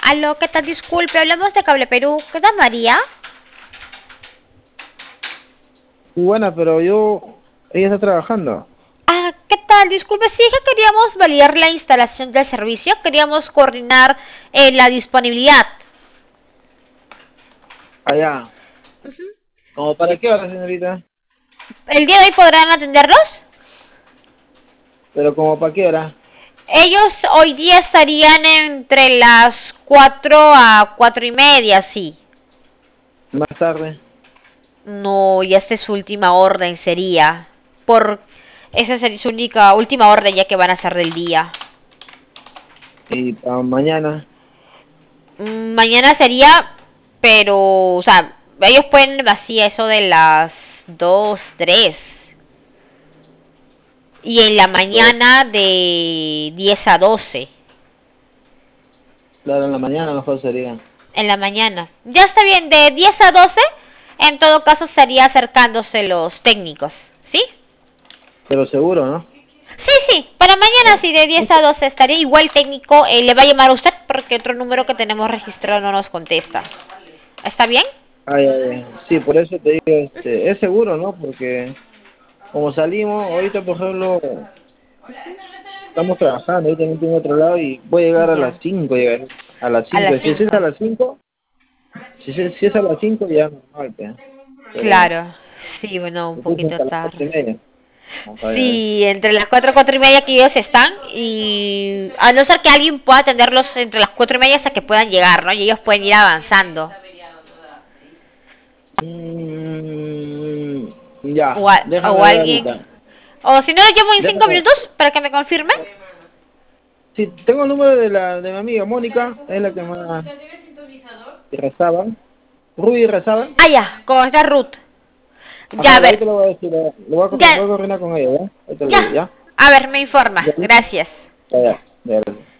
Aló, ¿qué tal? Disculpe, hablamos de Cable Perú. ¿Qué tal, María? Y bueno, pero ella está trabajando ¿Qué tal? Disculpe, sí que queríamos validar la instalación del servicio. Queríamos coordinar la disponibilidad. allá. ¿Como para qué hora, señorita? ¿El día de hoy podrán atenderlos? Pero como para qué hora, Ellos hoy día estarían entre las 4 a 4 y media, sí. más tarde. No, y esta es su última orden, sería. Por Esa sería su última orden ya que van a hacer del día. Y para mañana. Mañana sería, pero, o sea, ellos pueden así eso de las 2 3. Y en la Dos. mañana de 10 a 12. Claro, en la mañana mejor sería. En la mañana. Ya está bien, de 10 a 12. En todo caso, estaría acercándose los técnicos. ¿Sí? Pero seguro, ¿no? Sí, sí. Para mañana, sí, de 10 a 12 estaría. Igual técnico le va a llamar a usted porque otro número que tenemos registrado no nos contesta. ¿Está bien? Ay, ay, ay. Sí, por eso te digo, es seguro, ¿no? Porque como salimos, ahorita por ejemplo, estamos trabajando, ahorita también tengo otro lado y voy a llegar a Ya. las 5 llegar. A las A 5 las Si es a 5. las 5 si es a las 5 ya normal, pe. Pero Claro, sí, bueno, un entonces poquito hasta las 4 tarde. y media. No, todavía, Sí, entre las 4 y 4 y media que ellos están y a no ser que alguien pueda atenderlos entre las 4 y media hasta que puedan llegar, ¿no? Y ellos pueden ir avanzando. Mm, ya, O déjame ver alguien. ahorita. O si no, lo llamo en 5 Déjame. minutos para que me confirme. Sí, tengo el número de mi amiga Mónica, es la que más rezaba. Ruby rezaba. Ah, ya, con esta Ruth. Ya, Ajá, a ver. ahorita le voy a decir, Ya, voy a coordinar con ella, ¿ya? Ahorita le ya. digo, ¿ya? A ver, me informa. ¿Ya? Gracias. Ya, ya, ya.